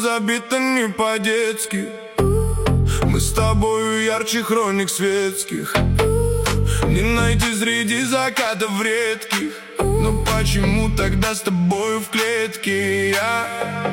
забита не по-детски. Мы с тобою ярче хроник светских. Не найти среди закатов редких. Но почему тогда с тобою в клетке я?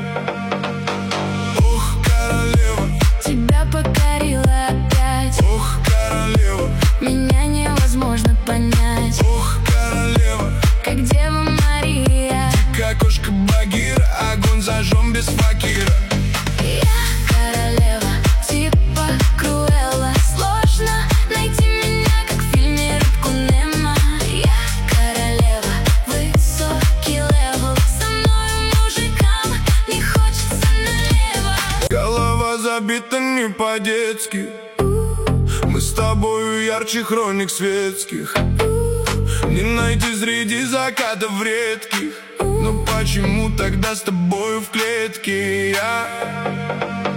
Ох, королева, тебя покорила опять. ох, королева, Меня невозможно понять. ох, королева, Как Дева Мария. как кошка Багира, огонь зажжем без факира. Я королева, типа Круэлла. Сложно найти меня, как в фильме «Рыбку Немо». Я королева, высокий левел. Со мной мужикам не хочется налево. Голова забита не по-детски. Мы с тобою ярче хроник светских. Не найти среди закатов редких. Но почему тогда с тобою в клетке я?